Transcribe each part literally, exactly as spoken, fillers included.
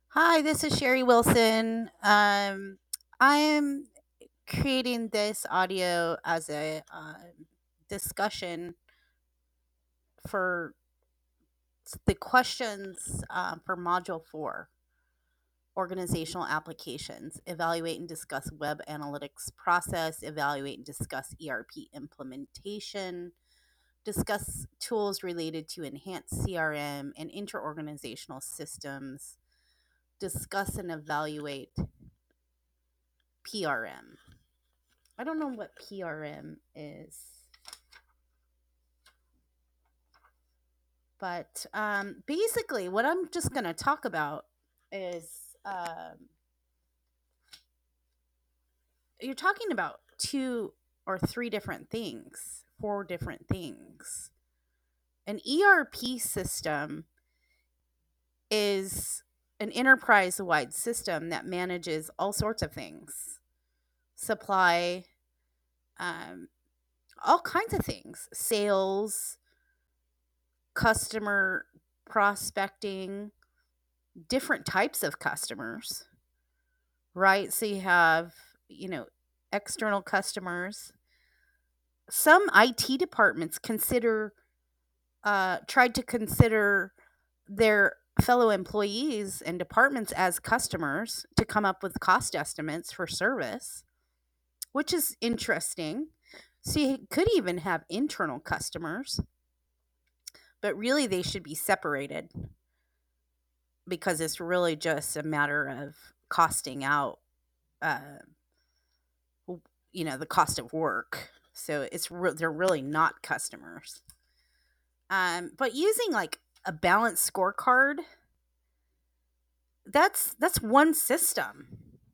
Hi, this is Sherry Wilson. Um, I am creating this audio as a um discussion for s- the questions um, for Module four organizational applications. Evaluate and discuss web analytics process, evaluate and discuss E R P implementation, discuss tools related to enhanced C R M and interorganizational systems, discuss and evaluate P R M. I don't know what P R M is, but um, basically, what I'm just going to talk about is um, you're talking about two or three different things, four different things. An E R P system is an enterprise wide system that manages all sorts of things supply, um, all kinds of things, sales, customer prospecting, different types of customers, right? So you have, you know, external customers. Some I T departments consider, uh, tried to consider their fellow employees and departments as customers to come up with cost estimates for service, which is interesting. So you could even have internal customers, but really they should be separated because it's really just a matter of costing out uh, you know the cost of work, so it's re- they're really not customers. Um but using like a balanced scorecard, that's that's one system.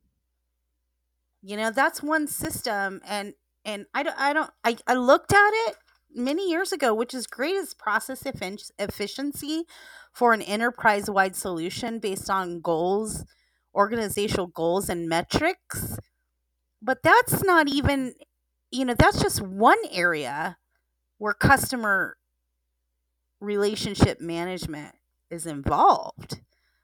You know, that's one system. And and i don't i don't i, I looked at it many years ago, which is great as process effi- efficiency for an enterprise wide solution based on goals, organizational goals and metrics. But that's not even, you know, that's just one area where customer relationship management is involved.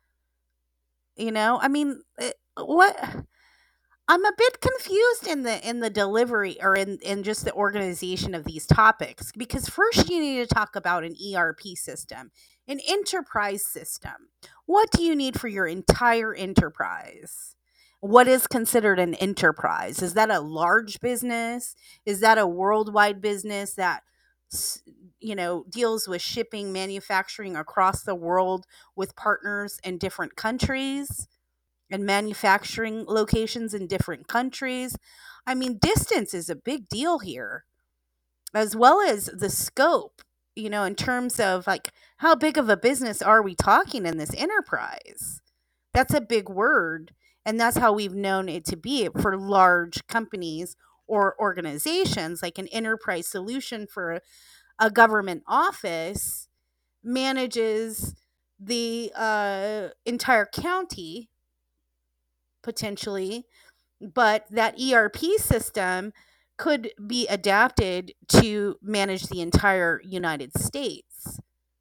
You know, I mean, eh, what I'm a bit confused in the in the delivery or in in just the organization of these topics, because first you need to talk about an E R P system, an enterprise system. What do you need for your entire enterprise? What is considered an enterprise? Is that a large business? Is that a worldwide business that s- you know deals with shipping, manufacturing across the world with partners in different countries? And manufacturing locations in different countries. I mean, distance is a big deal here, as well as the scope, you know, in terms of like how big of a business are we talking in this enterprise? That's a big word. And that's how we've known it to be for large companies or organizations. Like an enterprise solution for a, a government office manages the uh, entire county potentially, but that E R P system could be adapted to manage the entire United States,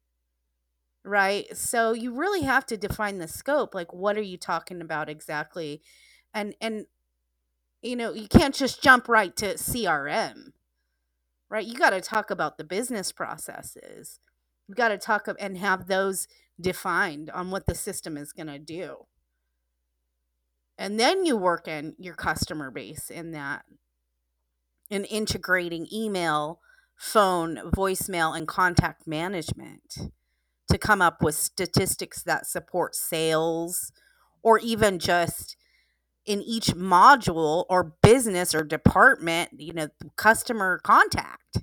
right? So you really have to define the scope. Like, what are you talking about exactly? And and you know, you can't just jump right to C R M, right? You got to talk about the business processes. You got to talk ab- and have those defined on what the system is going to do. And then you work in your customer base in that, and integrating email, phone, voicemail, and contact management to come up with statistics that support sales, or even just in each module or business or department, you know, customer contact.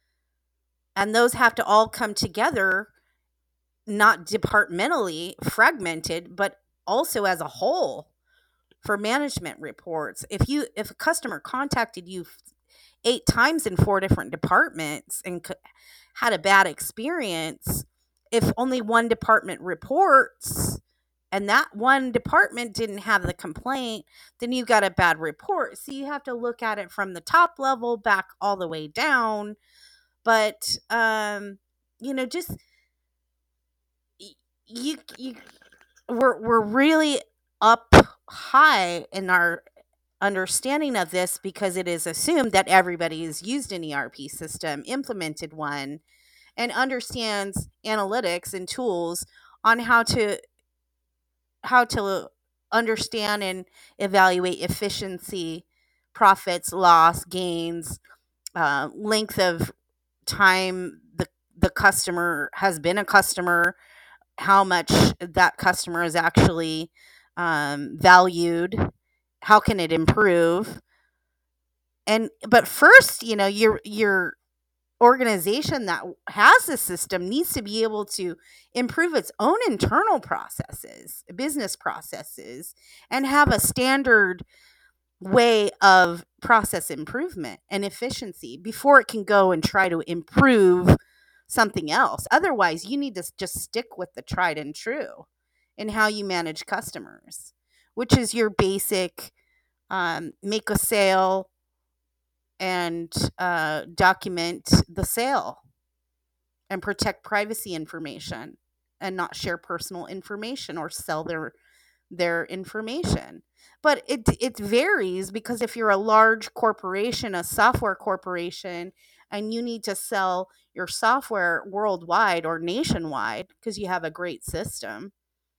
And those have to all come together, not departmentally fragmented, but also as a whole for management reports. If you if a customer contacted you eight times in four different departments and c- had a bad experience, if only one department reports and that one department didn't have the complaint, then you got a bad report. So you have to look at it from the top level back all the way down. But um, you know, just y- you you we're we're really up high in our understanding of this because it is assumed that everybody has used an E R P system, implemented one, and understands analytics and tools on how to how to understand and evaluate efficiency, profits, loss, gains, uh, length of time the the customer has been a customer, how much that customer is actually um, valued, how can it improve. And but first, you know, your your organization that has a system needs to be able to improve its own internal processes, business processes, and have a standard way of process improvement and efficiency before it can go and try to improve something else. Otherwise, you need to s- just stick with the tried and true in how you manage customers, which is your basic um, make a sale and uh, document the sale and protect privacy information and not share personal information or sell their their information. But it it varies because if you're a large corporation, a software corporation, and you need to sell your software worldwide or nationwide because you have a great system,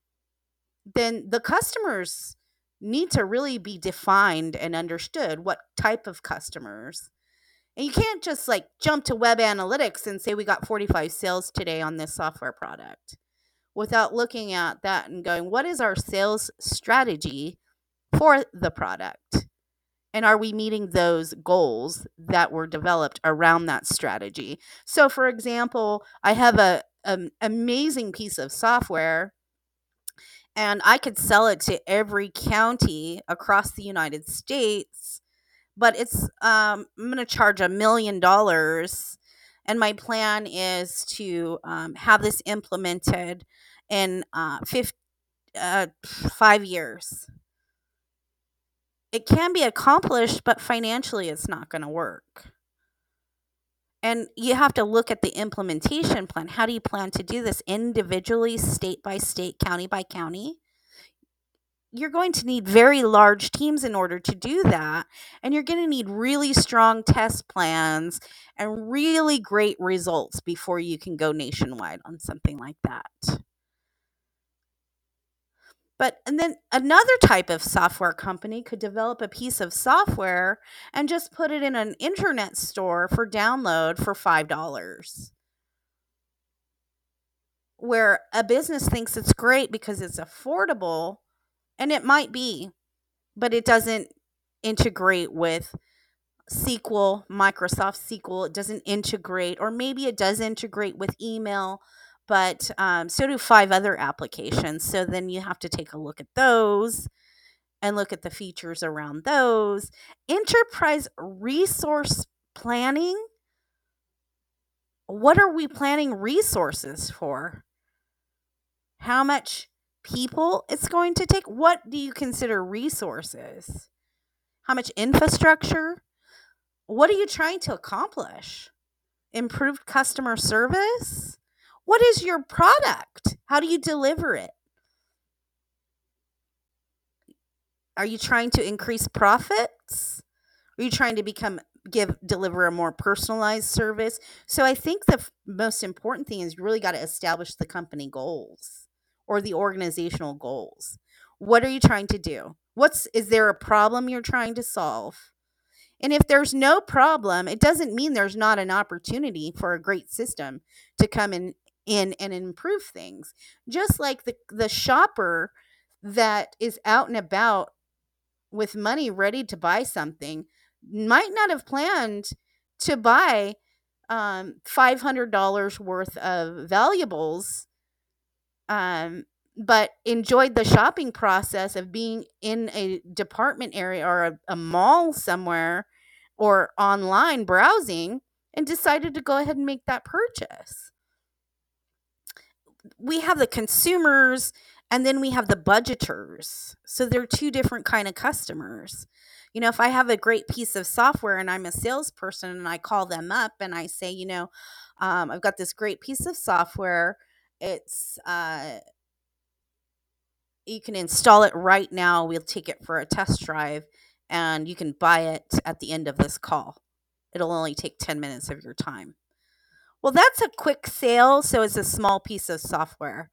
then the customers need to really be defined and understood. What type of customers? And you can't just like jump to web analytics and say we got forty-five sales today on this software product without looking at that and going, what is our sales strategy for the product? And are we meeting those goals that were developed around that strategy? So, for example, I have a an amazing piece of software and I could sell it to every county across the United States, but it's um, I'm going to charge a million dollars, and my plan is to um, have this implemented in uh, fifty, uh, five years. It can be accomplished, but financially, it's not going to work. And you have to look at the implementation plan. How do you plan to do this individually, state by state, county by county? You're going to need very large teams in order to do that. And you're going to need really strong test plans and really great results before you can go nationwide on something like that. But and then another type of software company could develop a piece of software and just put it in an internet store for download for five dollars where a business thinks it's great because it's affordable, and it might be, but it doesn't integrate with S Q L, Microsoft S Q L. It doesn't integrate, or maybe it does integrate with email, but um, so do five other applications. So then you have to take a look at those and look at the features around those. Enterprise resource planning. What are we planning resources for? How much people it's going to take? What do you consider resources? How much infrastructure? What are you trying to accomplish? Improved customer service? What is your product? How do you deliver it? Are you trying to increase profits? Are you trying to become give deliver a more personalized service? So I think the f- most important thing is you really got to establish the company goals or the organizational goals. What are you trying to do? What's is there a problem you're trying to solve? And if there's no problem, it doesn't mean there's not an opportunity for a great system to come in in and improve things. Just like the the shopper that is out and about with money ready to buy something might not have planned to buy um, five hundred dollars worth of valuables, um, but enjoyed the shopping process of being in a department area or a, a mall somewhere or online browsing and decided to go ahead and make that purchase. We have the consumers and then we have the budgeters. So they're two different kind of customers. You know, if I have a great piece of software and I'm a salesperson and I call them up and I say, you know, um, I've got this great piece of software. It's uh, you can install it right now. We'll take it for a test drive, and you can buy it at the end of this call. It'll only take ten minutes of your time. Well, that's a quick sale, so it's a small piece of software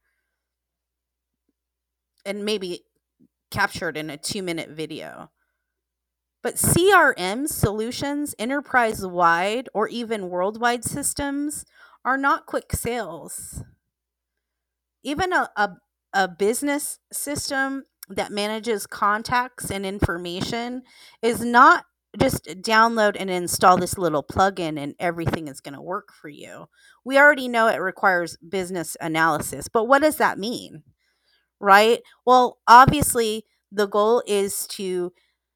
and maybe captured in a two minute video. But C R M solutions, enterprise wide or even worldwide systems, are not quick sales. Even a, a, a business system that manages contacts and information is not just download and install this little plugin and everything is going to work for you. We already know it requires business analysis, but what does that mean? Right? Well, obviously, the goal is to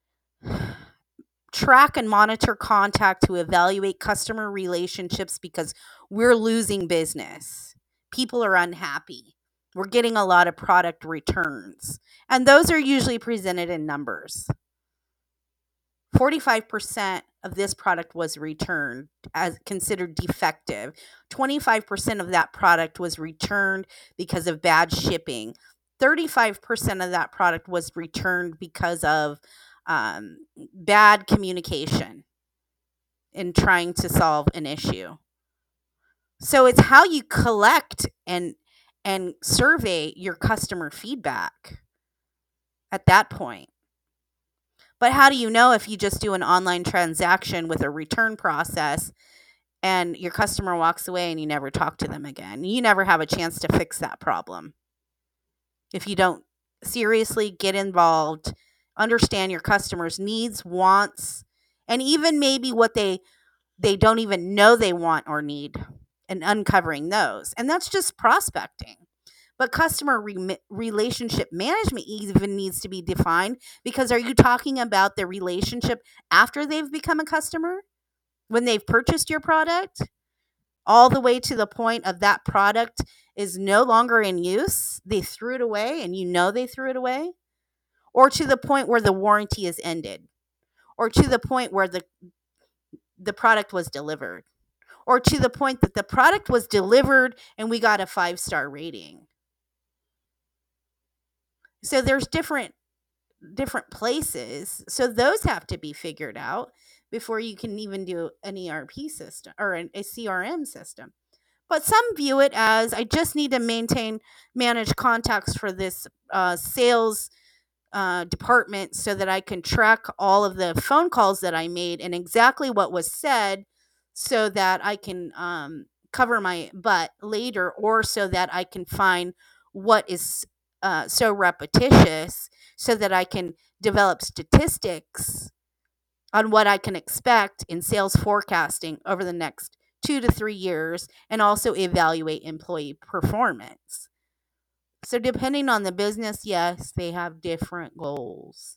track and monitor contact to evaluate customer relationships because we're losing business. People are unhappy. We're getting a lot of product returns. And those are usually presented in numbers. forty-five percent of this product was returned as considered defective. twenty-five percent of that product was returned because of bad shipping. thirty-five percent of that product was returned because of um, bad communication in trying to solve an issue. So it's how you collect and and survey your customer feedback at that point. But how do you know if you just do an online transaction with a return process and your customer walks away and you never talk to them again? You never have a chance to fix that problem. If you don't seriously get involved, understand your customers' needs, wants, and even maybe what they they don't even know they want or need, and uncovering those. And that's just prospecting. But customer re- relationship management even needs to be defined, because are you talking about the relationship after they've become a customer, when they've purchased your product, all the way to the point of that product is no longer in use, they threw it away and you know they threw it away, or to the point where the warranty is ended, or to the point where the the product was delivered, or to the point that the product was delivered and we got a five-star rating. So there's different different places. So those have to be figured out before you can even do an E R P system or an, a C R M system. But some view it as, I just need to maintain, manage contacts for this uh, sales uh, department so that I can track all of the phone calls that I made and exactly what was said, so that I can um, cover my butt later, or so that I can find what is uh, so repetitious, so that I can develop statistics on what I can expect in sales forecasting over the next two to three years, and also evaluate employee performance. So depending on the business, yes, they have different goals.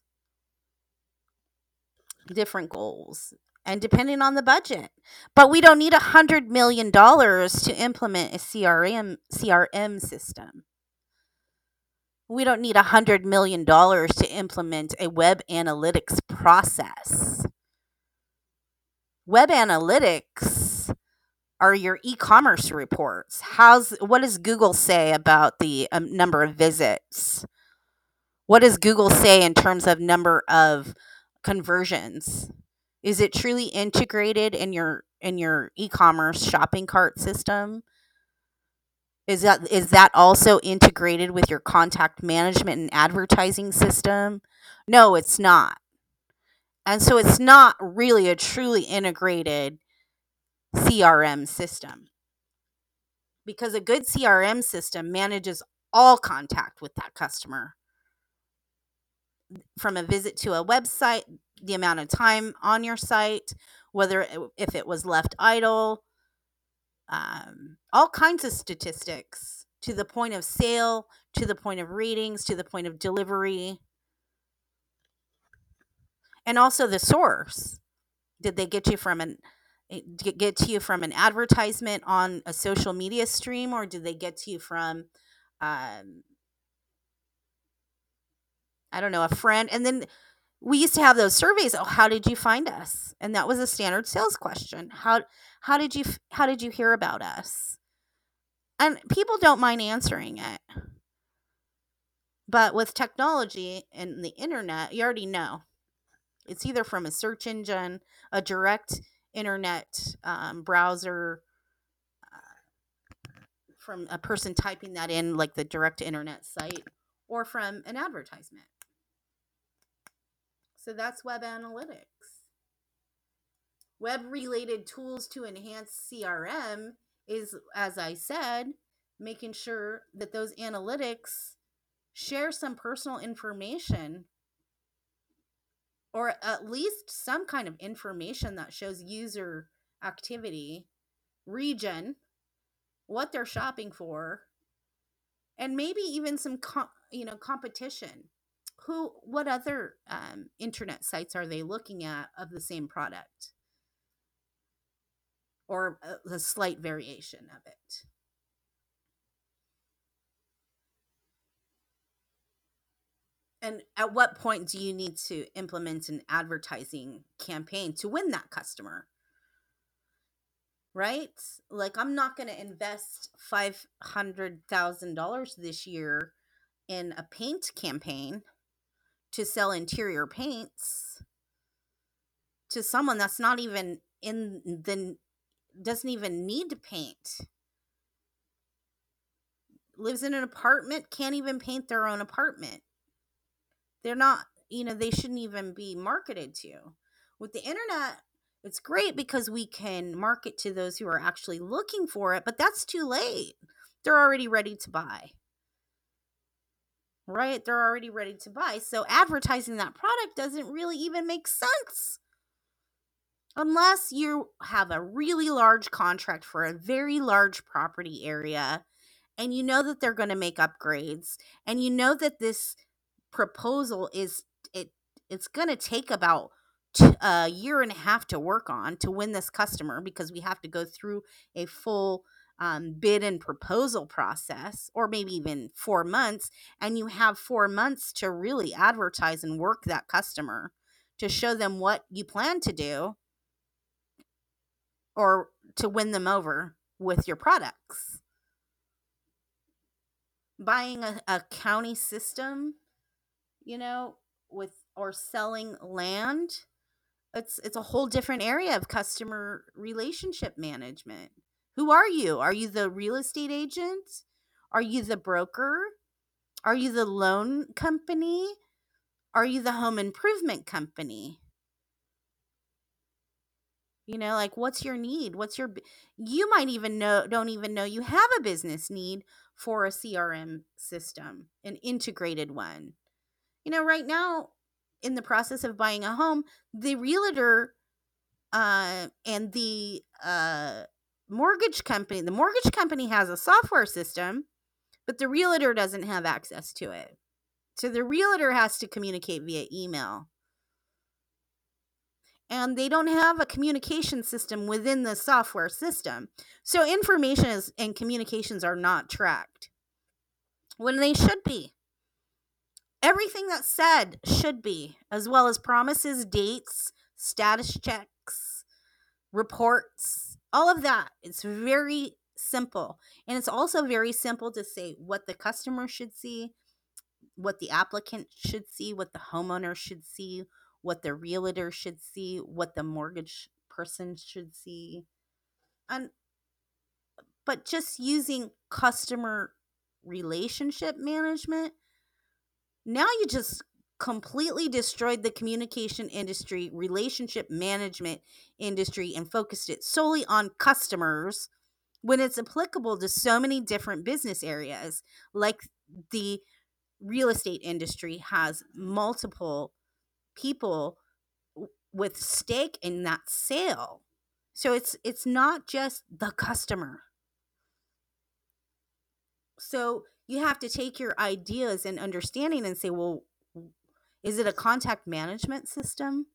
Different goals. And depending on the budget. But we don't need a hundred million dollars to implement a C R M C R M system. We don't need a hundred million dollars to implement a web analytics process. Web analytics are your e-commerce reports. How's what does Google say about the um, number of visits? What does Google say in terms of number of conversions? Is it truly integrated in your in your e-commerce shopping cart system? Is that is that also integrated with your contact management and advertising system? No, it's not. And so it's not really a truly integrated C R M system, because a good C R M system manages all contact with that customer, from a visit to a website, the amount of time on your site, whether it, if it was left idle, um, all kinds of statistics, to the point of sale, to the point of ratings, to the point of delivery, and also the source. Did they get you from an get get to you from an advertisement on a social media stream, or did they get to you from um, I don't know, a friend? And then we used to have those surveys. Oh, how did you find us? And that was a standard sales question. How how did you how did you hear about us? And people don't mind answering it. But with technology and the internet, you already know it's either from a search engine, a direct internet um, browser, from a person typing that in, like the direct internet site, or from an advertisement. So that's web analytics. Web related tools to enhance C R M is, as I said, making sure that those analytics share some personal information, or at least some kind of information that shows user activity, region, what they're shopping for, and maybe even some com- you know competition. Who what other um, internet sites are they looking at of the same product, or a, a slight variation of it? And at what point do you need to implement an advertising campaign to win that customer? Right? Like, I'm not going to invest five hundred thousand dollars this year in a paint campaign to sell interior paints to someone that's not even in the doesn't even need to paint, lives in an apartment, can't even paint their own apartment. They're not, you know, they shouldn't even be marketed to. With the internet, it's great because we can market to those who are actually looking for it, but that's too late. They're already ready to buy, right? They're already ready to buy. So advertising that product doesn't really even make sense unless you have a really large contract for a very large property area, and you know that they're going to make upgrades, and you know that this proposal is it it's going to take about t- a year and a half to work on to win this customer, because we have to go through a full um, bid and proposal process, or maybe even four months, and you have four months to really advertise and work that customer to show them what you plan to do, or to win them over with your products. Buying a, a county system, you know, with or selling land, it's it's a whole different area of customer relationship management. Who are you? Are you the real estate agent? Are you the broker? Are you the loan company? Are you the home improvement company? You know, like, what's your need? What's your bu- you might even know don't even know you have a business need for a C R M system, an integrated one. You know, right now, in the process of buying a home, the realtor uh, and the uh, mortgage company, the mortgage company has a software system, but the realtor doesn't have access to it. So the realtor has to communicate via email. And they don't have a communication system within the software system. So information is, and communications are not tracked when they should be. Everything that's said should be, as well as promises, dates, status checks, reports, all of that. It's very simple. And it's also very simple to say what the customer should see, what the applicant should see, what the homeowner should see, what the realtor should see, what the mortgage person should see. And but just using customer relationship management, now you just completely destroyed the communication industry, relationship management industry, and focused it solely on customers, when it's applicable to so many different business areas. Like, the real estate industry has multiple people w- with stake in that sale. So it's it's not just the customer. So you have to take your ideas and understanding and say, well, is it a contact management system,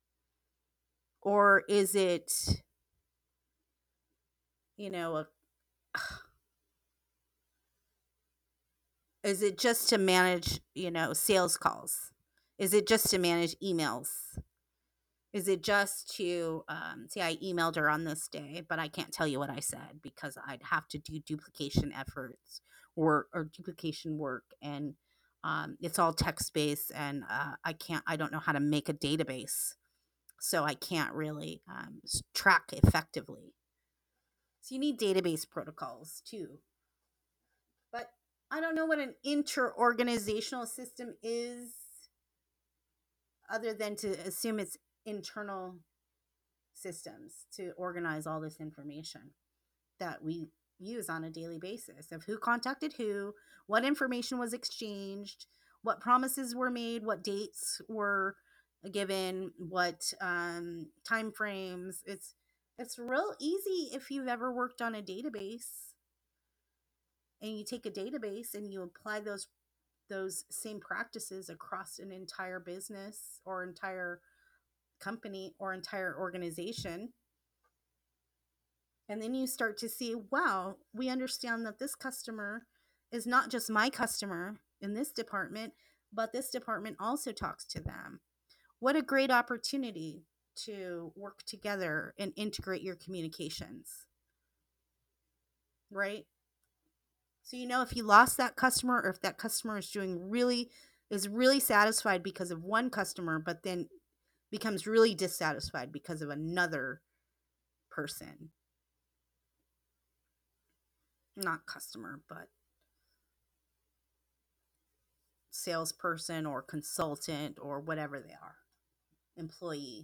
or is it, you know, a, is it just to manage, you know, sales calls? Is it just to manage emails? Is it just to um, say I emailed her on this day, but I can't tell you what I said because I'd have to do duplication efforts, work or duplication work, and Um, it's all text based, and uh, I can't. I don't know how to make a database, so I can't really um, s- track effectively. So you need database protocols too. But I don't know what an inter-organizational system is, other than to assume it's internal systems to organize all this information that we use on a daily basis of who contacted who, what information was exchanged, what promises were made, what dates were given, what um, time frames. It's it's real easy if you've ever worked on a database, and you take a database and you apply those those same practices across an entire business or entire company or entire organization. And then you start to see, wow, we understand that this customer is not just my customer in this department, but this department also talks to them. What a great opportunity to work together and integrate your communications, right? So you know if you lost that customer, or if that customer is doing really is really satisfied because of one customer, but then becomes really dissatisfied because of another person, not customer, but salesperson or consultant or whatever they are, employee.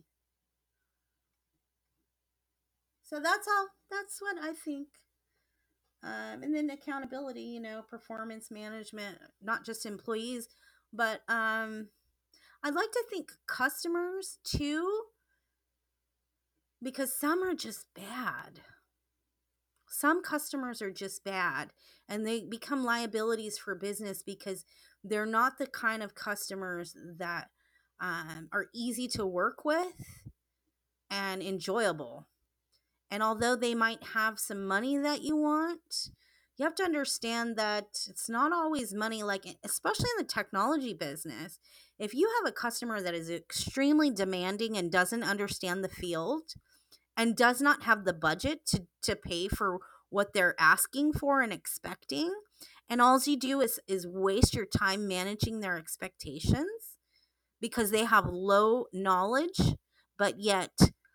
So that's all. That's what I think. Um, and then accountability, you know, performance management, not just employees, but um, I'd like to think customers too, because some are just bad. Some customers are just bad, and they become liabilities for business because they're not the kind of customers that um, are easy to work with and enjoyable. And although they might have some money that you want, you have to understand that it's not always money, like, especially in the technology business. If you have a customer that is extremely demanding and doesn't understand the field and does not have the budget to, to pay for what they're asking for and expecting, and all you do is, is waste your time managing their expectations because they have low knowledge, but yet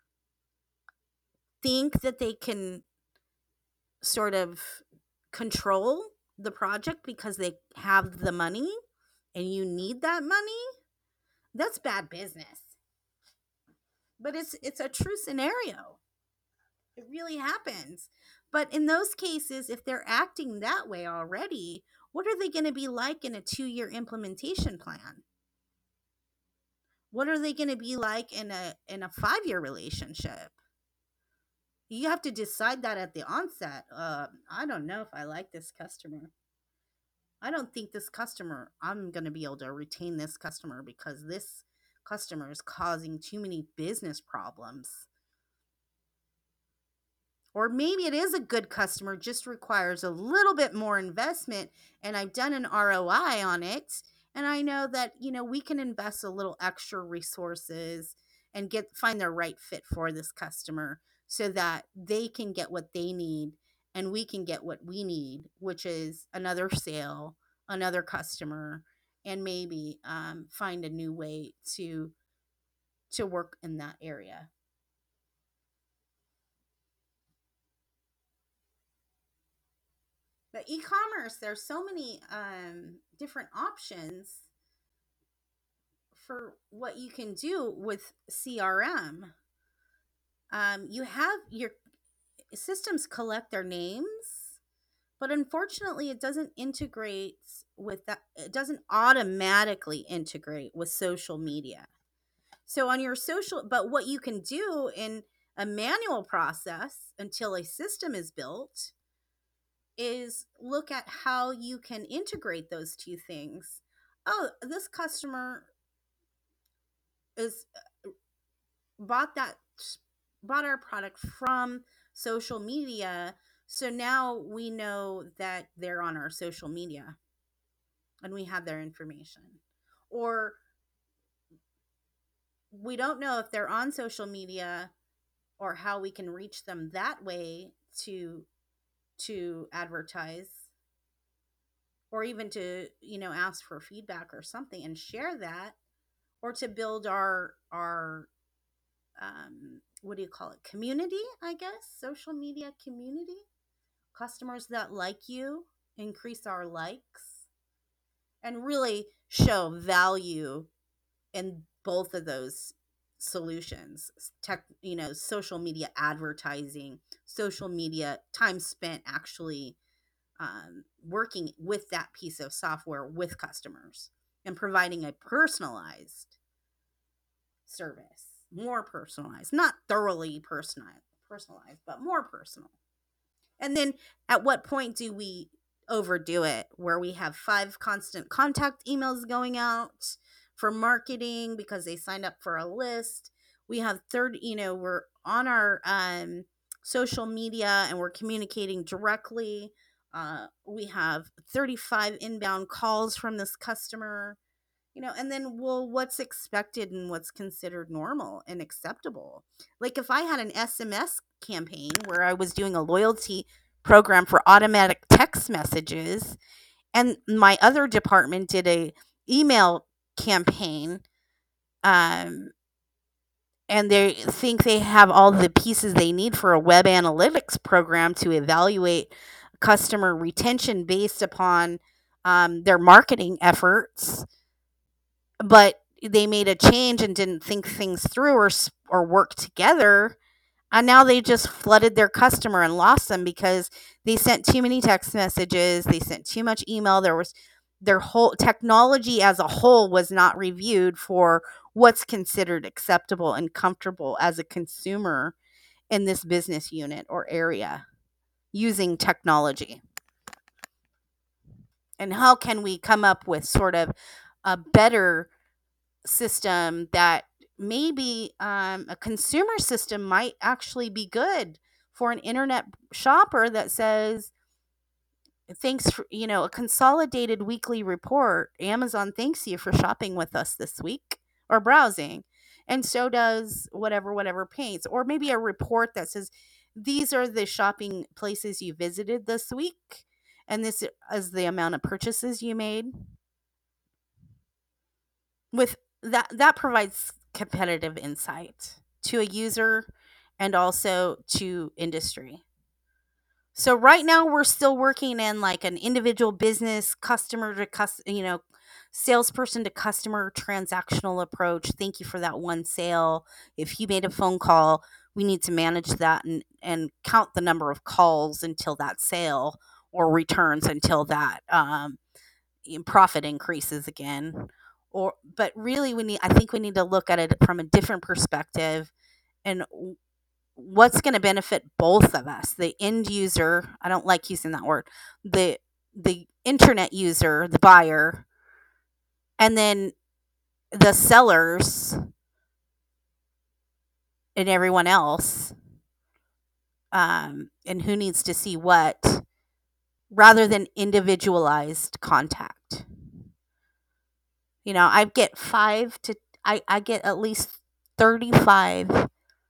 think that they can sort of control the project because they have the money and you need that money, that's bad business. But it's it's a true scenario. It really happens. But in those cases, if they're acting that way already, what are they going to be like in a two-year implementation plan? What are they going to be like in a in a five-year relationship? You have to decide that at the onset. Uh, I don't know if I like this customer. I don't think this customer, I'm going to be able to retain this customer because this customer is causing too many business problems. Or maybe it is a good customer, just requires a little bit more investment, and I've done an R O I on it, and I know that, you know, we can invest a little extra resources and get find the right fit for this customer so that they can get what they need and we can get what we need, which is another sale, another customer, and maybe um, find a new way to to work in that area. But e-commerce, there's so many um, different options for what you can do with C R M. Um, you have your systems collect their names, but unfortunately, it doesn't integrate with that. It doesn't automatically integrate with social media. So on your social, but what you can do in a manual process until a system is built is look at how you can integrate those two things. Oh, this customer is bought that bought our product from social media, so now we know that they're on our social media and we have their information. Or we don't know if they're on social media or how we can reach them that way to to advertise. or even to, you know, ask for feedback or something and share that, or to build our our um, what do you call it, community, I guess, social media community, customers that like you, increase our likes, and really show value in both of those solutions. Tech, you know, social media advertising, social media time spent actually um, working with that piece of software with customers and providing a personalized service, more personalized, not thoroughly personalized, personalized, but more personal. And then at what point do we overdo it where we have five constant contact emails going out for marketing because they signed up for a list? We have third, you know, we're on our um, social media and we're communicating directly. Uh, we have thirty-five inbound calls from this customer, you know, and then, well, what's expected and what's considered normal and acceptable? Like if I had an S M S campaign where I was doing a loyalty program for automatic text messages, and my other department did a email campaign, um and they think they have all the pieces they need for a web analytics program to evaluate customer retention based upon um, their marketing efforts, but they made a change and didn't think things through or s- or work together, and now they just flooded their customer and lost them because they sent too many text messages, they sent too much email. There was their whole technology as a whole was not reviewed for what's considered acceptable and comfortable as a consumer in this business unit or area using technology. And how can we come up with sort of a better system that maybe um, a consumer system might actually be good for an internet shopper that says, thanks for, you know, a consolidated weekly report. Amazon thanks you for shopping with us this week or browsing. And so does whatever, whatever paints. Or maybe a report that says, these are the shopping places you visited this week. And this is the amount of purchases you made. With that, that provides competitive insight to a user and also to industry. So right now we're still working in like an individual business customer to cus- you know, salesperson to customer transactional approach. Thank you for that one sale. If you made a phone call, we need to manage that and and count the number of calls until that sale, or returns until that um, profit increases again. Or but really we need, I think we need to look at it from a different perspective, and what's going to benefit both of us, the end user, I don't like using that word, the the internet user, the buyer, and then the sellers and everyone else, um, and who needs to see what, rather than individualized contact. You know, I get five to I, I get at least thirty-five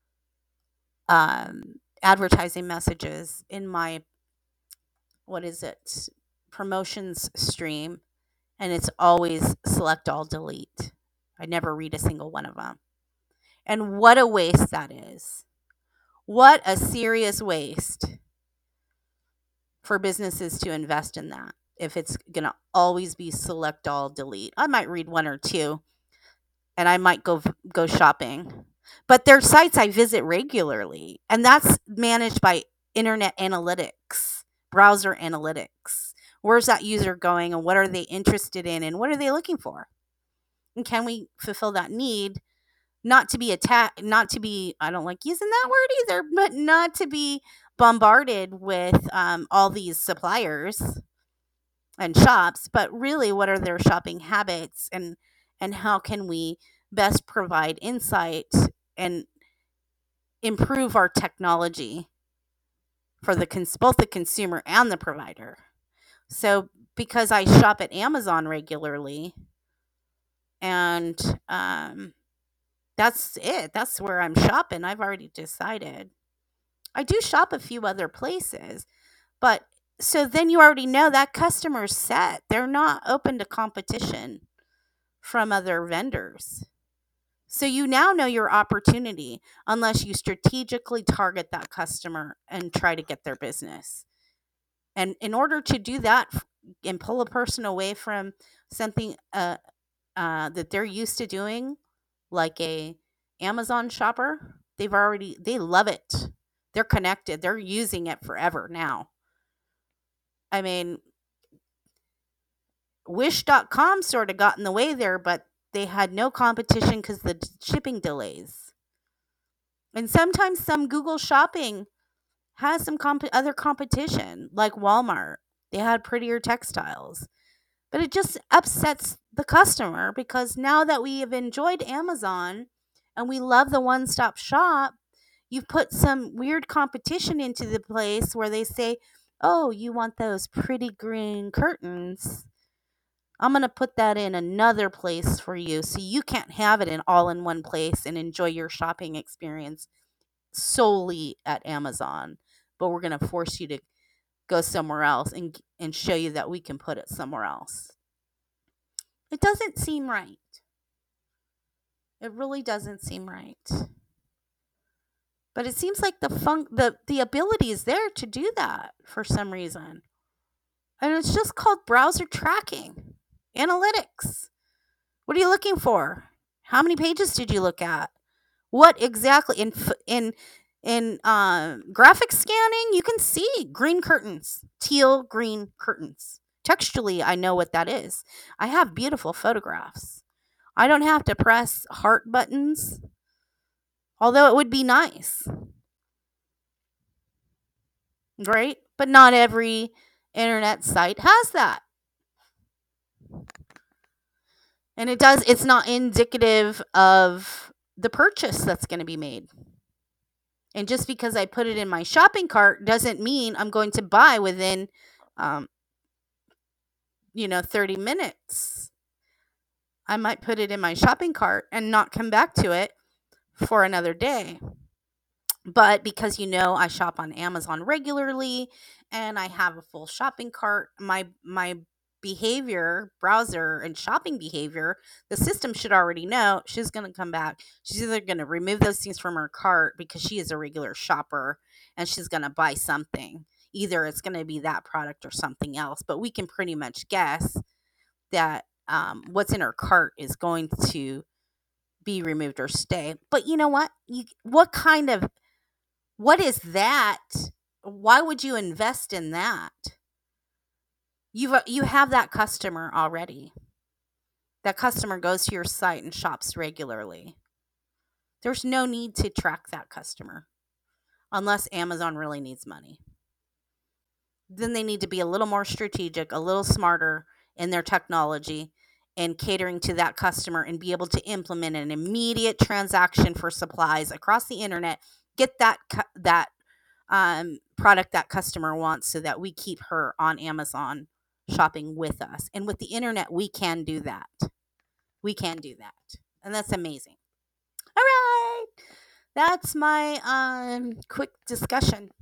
um, advertising messages in my, what is it, promotions stream, and it's always select all delete. I never read a single one of them. And what a waste that is. What a serious waste for businesses to invest in that. If it's going to always be select all delete. I might read one or two and I might go go shopping. But there are sites I visit regularly, and that's managed by internet analytics, browser analytics. Where's that user going and what are they interested in and what are they looking for? And can we fulfill that need? Not to be attacked, not to be, I don't like using that word either, but not to be bombarded with um, all these suppliers and shops, but really what are their shopping habits, and and how can we best provide insight and improve our technology for the cons- both the consumer and the provider. So because I shop at Amazon regularly, and um, that's it. That's where I'm shopping. I've already decided. I do shop a few other places, but So then you already know that customer's set. They're not open to competition from other vendors. So you now know your opportunity unless you strategically target that customer and try to get their business. And in order to do that f- and pull a person away from something uh, uh, that they're used to doing, like a Amazon shopper, they've already they love it. They're connected. They're using it forever now. I mean, wish dot com sort of got in the way there, but they had no competition because the d- shipping delays. And sometimes some Google Shopping has some comp- other competition, like Walmart. They had prettier textiles. But it just upsets the customer because now that we have enjoyed Amazon and we love the one stop shop, you've put some weird competition into the place where they say, oh, you want those pretty green curtains? I'm going to put that in another place for you so you can't have it in all in one place and enjoy your shopping experience solely at Amazon. But we're going to force you to go somewhere else and and show you that we can put it somewhere else. It doesn't seem right. It really doesn't seem right. But it seems like the fun- the the ability is there to do that for some reason. And it's just called browser tracking. Analytics. What are you looking for? How many pages did you look at? What exactly in f- in in um, graphic scanning? You can see green curtains, teal green curtains. Textually, I know what that is. I have beautiful photographs. I don't have to press heart buttons, although it would be nice, right? But not every internet site has that. And it does, it's not indicative of the purchase that's going to be made. And just because I put it in my shopping cart doesn't mean I'm going to buy within, um, you know, thirty minutes. I might put it in my shopping cart and not come back to it for another day. But because you know I shop on Amazon regularly and I have a full shopping cart, my my behavior, browser and shopping behavior, the system should already know she's going to come back. She's either going to remove those things from her cart because she is a regular shopper and she's going to buy something. Either it's going to be that product or something else, but we can pretty much guess that um, what's in her cart is going to be removed or stay. But you know what? You, what kind of what is that? Why would you invest in that? You've you have that customer already. That customer goes to your site and shops regularly. There's no need to track that customer unless Amazon really needs money. Then they need to be a little more strategic, a little smarter in their technology and catering to that customer and be able to implement an immediate transaction for supplies across the internet. Get that cu- that um, product that customer wants so that we keep her on Amazon shopping with us. And with the internet, we can do that. We can do that. And that's amazing. All right. That's my um, quick discussion